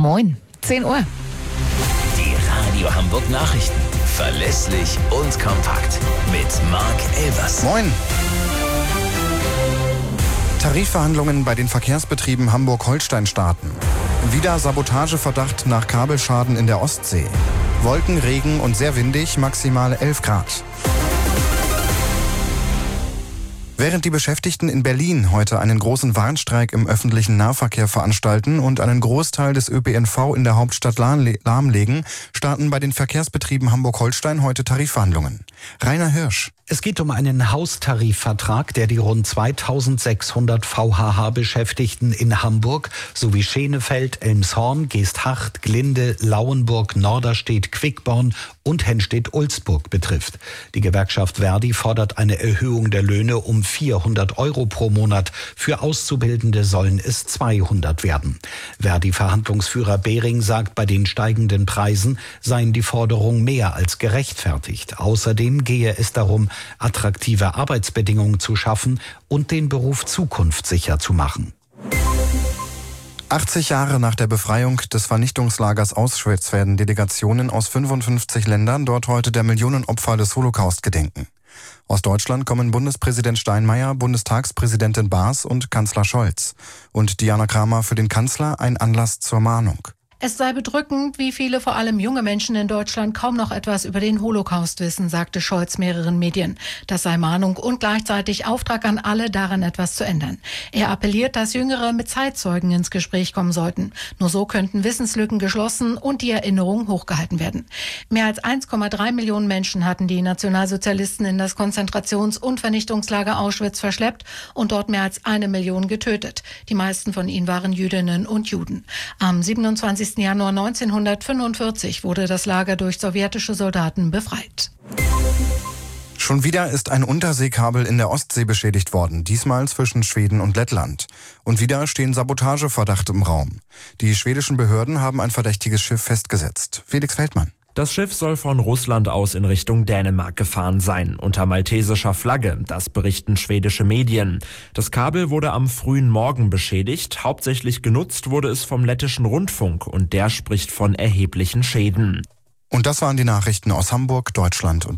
Moin, 10 Uhr. Die Radio Hamburg Nachrichten. Verlässlich und kompakt. Mit Marc Elvers. Moin. Tarifverhandlungen bei den Verkehrsbetrieben Hamburg-Holstein starten. Wieder Sabotageverdacht nach Kabelschaden in der Ostsee. Wolken, Regen und sehr windig, maximal 11 Grad. Während die Beschäftigten in Berlin heute einen großen Warnstreik im öffentlichen Nahverkehr veranstalten und einen Großteil des ÖPNV in der Hauptstadt lahmlegen, starten bei den Verkehrsbetrieben Hamburg-Holstein heute Tarifverhandlungen. Rainer Hirsch. Es geht um einen Haustarifvertrag, der die rund 2600 VHH-Beschäftigten in Hamburg sowie Schenefeld, Elmshorn, Geesthacht, Glinde, Lauenburg, Norderstedt, Quickborn und Henstedt-Ulzburg betrifft. Die Gewerkschaft Verdi fordert eine Erhöhung der Löhne um 400 Euro pro Monat. Für Auszubildende sollen es 200 werden. Verdi-Verhandlungsführer Behring sagt, bei den steigenden Preisen seien die Forderungen mehr als gerechtfertigt. Außerdem gehe es darum, attraktive Arbeitsbedingungen zu schaffen und den Beruf zukunftssicher zu machen. 80 Jahre nach der Befreiung des Vernichtungslagers Auschwitz werden Delegationen aus 55 Ländern dort heute der Millionen Opfer des Holocaust gedenken. Aus Deutschland kommen Bundespräsident Steinmeier, Bundestagspräsidentin Baas und Kanzler Scholz. Und Diana Kramer für den Kanzler ein Anlass zur Mahnung. Es sei bedrückend, wie viele, vor allem junge Menschen in Deutschland, kaum noch etwas über den Holocaust wissen, sagte Scholz mehreren Medien. Das sei Mahnung und gleichzeitig Auftrag an alle, daran etwas zu ändern. Er appelliert, dass Jüngere mit Zeitzeugen ins Gespräch kommen sollten. Nur so könnten Wissenslücken geschlossen und die Erinnerung hochgehalten werden. Mehr als 1,3 Millionen Menschen hatten die Nationalsozialisten in das Konzentrations- und Vernichtungslager Auschwitz verschleppt und dort mehr als 1 Million getötet. Die meisten von ihnen waren Jüdinnen und Juden. Am 27. Januar 1945 wurde das Lager durch sowjetische Soldaten befreit. Schon wieder ist ein Unterseekabel in der Ostsee beschädigt worden, diesmal zwischen Schweden und Lettland. Und wieder stehen Sabotageverdachte im Raum. Die schwedischen Behörden haben ein verdächtiges Schiff festgesetzt. Felix Feldmann. Das Schiff soll von Russland aus in Richtung Dänemark gefahren sein, unter maltesischer Flagge, das berichten schwedische Medien. Das Kabel wurde am frühen Morgen beschädigt, hauptsächlich genutzt wurde es vom lettischen Rundfunk und der spricht von erheblichen Schäden. Und das waren die Nachrichten aus Hamburg, Deutschland und